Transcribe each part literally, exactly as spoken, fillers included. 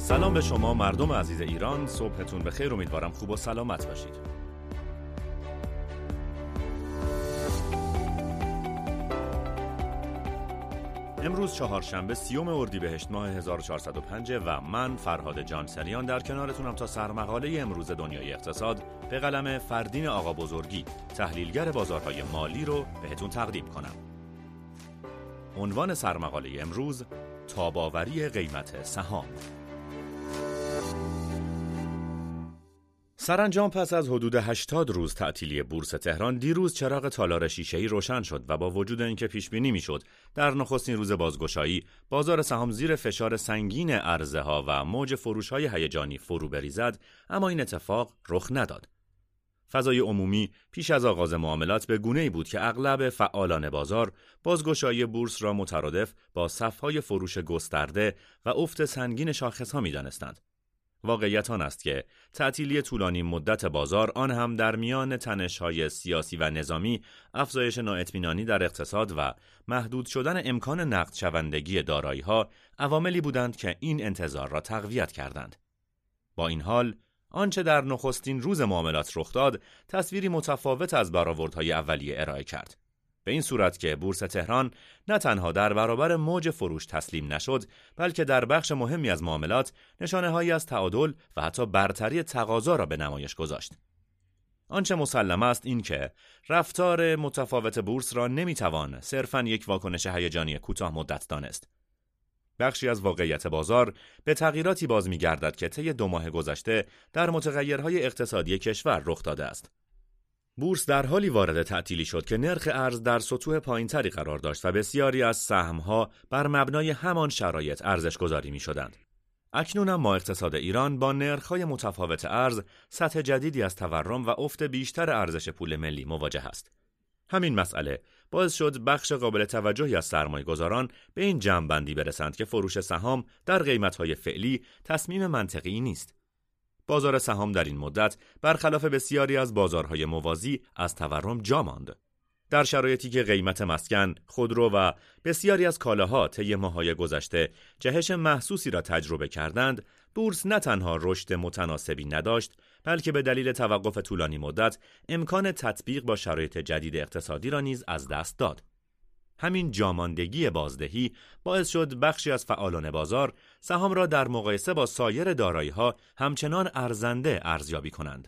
سلام به شما مردم عزیز ایران، صبحتون بخیر، امیدوارم خوب و سلامت باشید. امروز چهارشنبه سیوم اردیبهشت ماه هزار و چهارصد و پنج و من فرهاد جانسریان در کنارتونم تا سرمقاله امروز دنیای اقتصاد به قلم فردین آقا بزرگی، تحلیلگر بازارهای مالی رو بهتون تقدیم کنم. عنوان سرمقاله امروز: تاب‌آوری قیمت سهام. سرانجام پس از حدود هشتاد روز تعطیلی بورس تهران، دیروز چراغ تالار شیشه‌ای روشن شد و با وجود اینکه پیش بینی می‌شد در نخستین روز بازگشایی بازار سهام زیر فشار سنگین عرضه‌ها و موج فروش‌های هیجانی فرو بریزد، اما این اتفاق رخ نداد. فضای عمومی پیش از آغاز معاملات به گونه‌ای بود که اغلب فعالان بازار بازگشایی بورس را مترادف با صف‌های فروش گسترده و افت سنگین شاخص‌ها می‌دانستند. واقعیت آن است که تعطیلی طولانی مدت بازار، آن هم در میان تنش‌های سیاسی و نظامی، افزایش نااطمینانی در اقتصاد و محدود شدن امکان نقد شوندگی دارایی‌ها، عواملی بودند که این انتظار را تقویت کردند. با این حال، آنچه در نخستین روز معاملات رخ داد، تصویری متفاوت از برآوردهای اولیه ارائه کرد. به این صورت که بورس تهران نه تنها در برابر موج فروش تسلیم نشد، بلکه در بخش مهمی از معاملات نشانه‌هایی از تعادل و حتی برتری تقاضا را به نمایش گذاشت. آنچه مسلم است این که رفتار متفاوت بورس را نمیتوان صرفاً یک واکنش هیجانی کوتاه مدت دانست. بخشی از واقعیت بازار به تغییراتی باز می‌گردد که طی دو ماه گذشته در متغیرهای اقتصادی کشور رخ داده است. بورس در حالی وارد تعطیلی شد که نرخ ارز در سطوح پایینتری قرار داشت و بسیاری از سهم‌ها بر مبنای همان شرایط ارزش گذاری می‌شدند. اکنون اما اقتصاد ایران با نرخ‌های متفاوت ارز، سطح جدیدی از تورم و افت بیشتر ارزش پول ملی مواجه است. همین مسئله باعث شد بخش قابل توجهی از سرمایه‌گذاران به این جمع‌بندی برسند که فروش سهام در قیمت‌های فعلی تصمیم منطقی نیست. بازار سهام در این مدت برخلاف بسیاری از بازارهای موازی از تورم جا ماند. در شرایطی که قیمت مسکن، خودرو و بسیاری از کالاها طی ماه‌های گذشته جهش محسوسی را تجربه کردند، بورس نه تنها رشد متناسبی نداشت، بلکه به دلیل توقف طولانی مدت امکان تطبیق با شرایط جدید اقتصادی را نیز از دست داد. همین جاماندگی بازدهی باعث شد بخشی از فعالان بازار سهام را در مقایسه با سایر دارایی‌ها همچنان ارزنده ارزیابی کنند.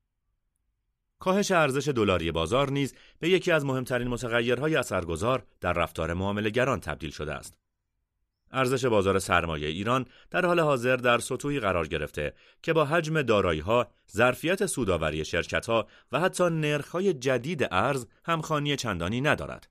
کاهش ارزش دلاری بازار نیز به یکی از مهمترین متغیرهای اثرگذار در رفتار معامله‌گران تبدیل شده است. ارزش بازار سرمایه ایران در حال حاضر در سطوحی قرار گرفته که با حجم دارایی‌ها، ظرفیت سودآوری شرکت‌ها و حتی نرخ‌های جدید ارز همخوانی چندانی ندارد.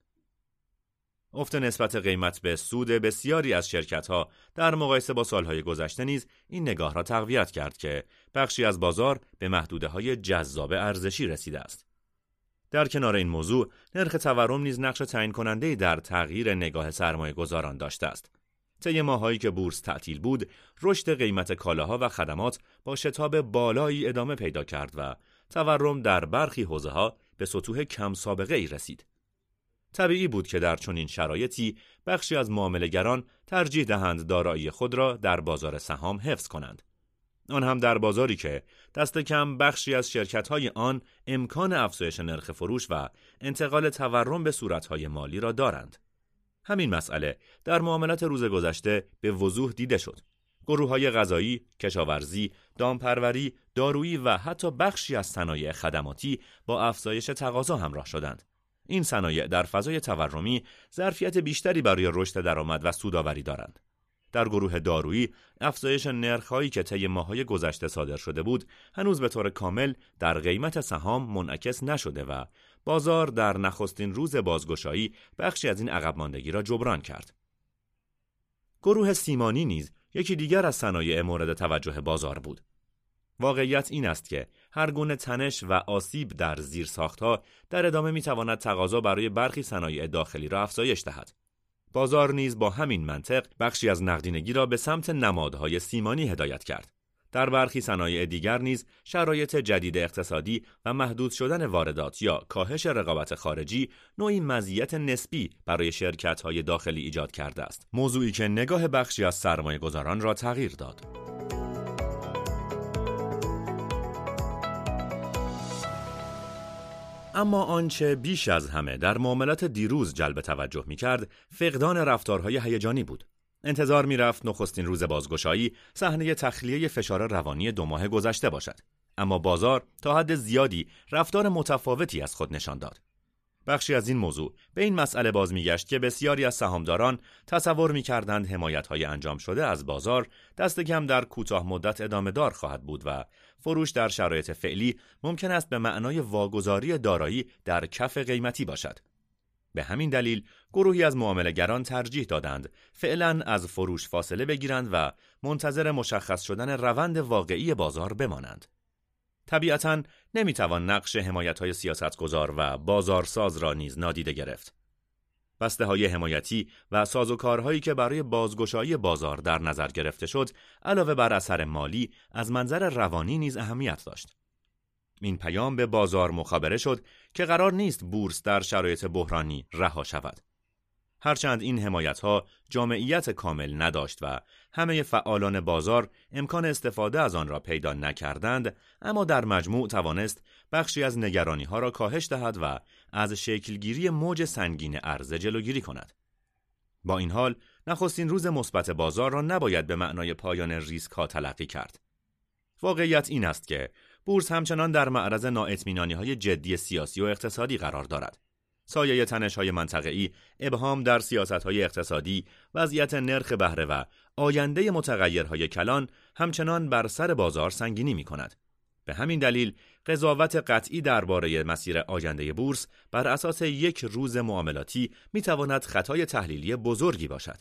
افت نسبت قیمت به سود بسیاری از شرکت‌ها در مقایسه با سالهای گذشته نیز این نگاه را تقویت کرد که بخشی از بازار به محدوده‌های جذاب ارزشی رسیده است. در کنار این موضوع، نرخ تورم نیز نقش تعیین کننده‌ای در تغییر نگاه سرمایه‌گذاران داشته است. طی ماهایی که بورس تعطیل بود، رشد قیمت کالاها و خدمات با شتاب بالایی ادامه پیدا کرد و تورم در برخی حوزه‌ها به سطوح کم سابقه‌ای رسید. طبیعی بود که در چنین شرایطی بخشی از معامله‌گران ترجیح دهند دارایی خود را در بازار سهام حفظ کنند. آن هم در بازاری که دست کم بخشی از شرکت‌های آن امکان افزایش نرخ فروش و انتقال تورم به صورت‌های مالی را دارند. همین مسئله در معاملات روز گذشته به وضوح دیده شد. گروه‌های غذایی، کشاورزی، دامپروری، دارویی و حتی بخشی از صنایع خدماتی با افزایش تقاضا همراه شدند. این صنایع در فضای تورمی ظرفیت بیشتری برای رشد درآمد و سودآوری دارند. در گروه دارویی، افزایش نرخ‌هایی که طی ماه‌های گذشته صادر شده بود، هنوز به طور کامل در قیمت سهام منعکس نشده و بازار در نخستین روز بازگشایی بخشی از این عقب ماندگی را جبران کرد. گروه سیمانی نیز یکی دیگر از صنایع مورد توجه بازار بود. واقعیت این است که هر گونه تنش و آسیب در زیرساخت‌ها در ادامه می‌تواند تقاضا برای برخی صنایع داخلی را افزایش دهد. بازار نیز با همین منطق بخشی از نقدینگی را به سمت نمادهای سیمانی هدایت کرد. در برخی صنایع دیگر نیز شرایط جدید اقتصادی و محدود شدن واردات یا کاهش رقابت خارجی نوعی مزیت نسبی برای شرکت‌های داخلی ایجاد کرده است. موضوعی که نگاه بخشی از سرمایه‌گذاران را تغییر داد. اما آنچه بیش از همه در معاملات دیروز جلب توجه می‌کرد، فقدان رفتارهای هیجانی بود. انتظار می‌رفت نخستین روز بازگشایی صحنه تخلیه فشار روانی دو ماه گذشته باشد. اما بازار تا حد زیادی رفتار متفاوتی از خود نشان داد. بخشی از این موضوع به این مسئله باز می‌گشت که بسیاری از سهامداران تصور می‌کردند حمایت‌های انجام شده از بازار دست کم در کوتاه مدت ادامه دار خواهد بود و فروش در شرایط فعلی ممکن است به معنای واگذاری دارایی در کف قیمتی باشد. به همین دلیل گروهی از معامله‌گران ترجیح دادند فعلاً از فروش فاصله بگیرند و منتظر مشخص شدن روند واقعی بازار بمانند. طبیعتاً نمیتوان نقش حمایت‌های سیاستگزار و بازارساز را نیز نادیده گرفت. بسته‌های حمایتی و سازوکارهایی که برای بازگشایی بازار در نظر گرفته شد، علاوه بر اثر مالی، از منظر روانی نیز اهمیت داشت. این پیام به بازار مخابره شد که قرار نیست بورس در شرایط بحرانی رها شود. هرچند این حمایت‌ها جامعیت کامل نداشت و همه فعالان بازار امکان استفاده از آن را پیدا نکردند، اما در مجموع توانست بخشی از نگرانی‌ها را کاهش دهد و از شکلگیری موج سنگین عرضه جلوگیری کند. با این حال، نخستین روز مثبت بازار را نباید به معنای پایان ریسک‌ها تلقی کرد. واقعیت این است که بورس همچنان در معرض نااطمینانی‌های جدی سیاسی و اقتصادی قرار دارد. سایه تنش‌های منطقه‌ای، ابهام در سیاست‌های اقتصادی، وضعیت نرخ بهره و آینده متغیرهای کلان همچنان بر سر بازار سنگینی می‌کند. به همین دلیل قضاوت قطعی درباره مسیر آینده بورس بر اساس یک روز معاملاتی می‌تواند خطای تحلیلی بزرگی باشد.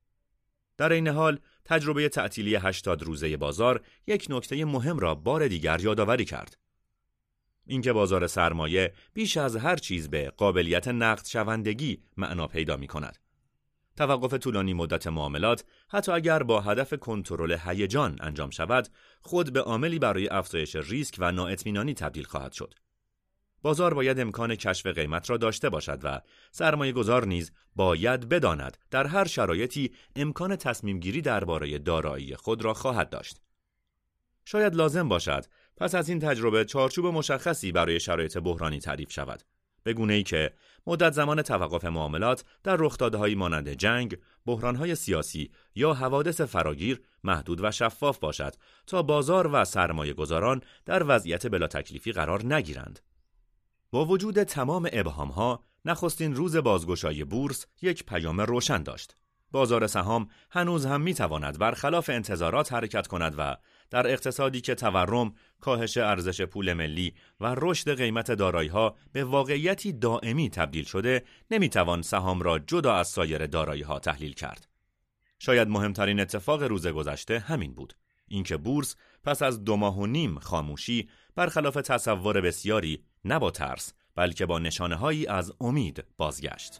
در این حال تجربه تعطیلی هشتاد روزه بازار یک نکته مهم را بار دیگر یادآوری کرد. اینکه بازار سرمایه بیش از هر چیز به قابلیت نقد شوندگی معنا پیدا می کند. توقف طولانی مدت معاملات حتی اگر با هدف کنترل هیجان انجام شود، خود به عاملی برای افزایش ریسک و نااطمینانی تبدیل خواهد شد. بازار باید امکان کشف قیمت را داشته باشد و سرمایه گذار نیز باید بداند در هر شرایطی امکان تصمیم گیری درباره دارایی خود را خواهد داشت. شاید لازم باشد پس از این تجربه چارچوب مشخصی برای شرایط بحرانی تعریف شود، به گونه‌ای که مدت زمان توقف معاملات در رخداده‌هایی مانند جنگ، بحران‌های سیاسی یا حوادث فراگیر محدود و شفاف باشد تا بازار و سرمایه‌گذاران در وضعیت بلا تکلیفی قرار نگیرند. با وجود تمام ابهام‌ها، نخستین روز بازگشایی بورس یک پیام روشن داشت. بازار سهام هنوز هم می‌تواند برخلاف انتظارات حرکت کند و در اقتصادی که تورم، کاهش ارزش پول ملی و رشد قیمت دارایی‌ها به واقعیتی دائمی تبدیل شده، نمی‌توان سهام را جدا از سایر دارایی‌ها تحلیل کرد. شاید مهمترین اتفاق روز گذشته همین بود، اینکه بورس پس از دو ماه و نیم خاموشی برخلاف تصور بسیاری نه با ترس بلکه با نشانه‌هایی از امید بازگشت.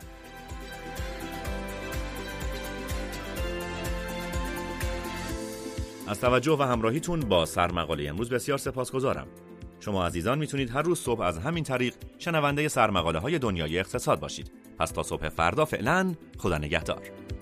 از توجه و همراهیتون با سرمقاله امروز بسیار سپاسگزارم. شما عزیزان میتونید هر روز صبح از همین طریق شنونده سرمقاله های دنیای اقتصاد باشید. پس تا صبح فردا فعلا خدا نگهدار.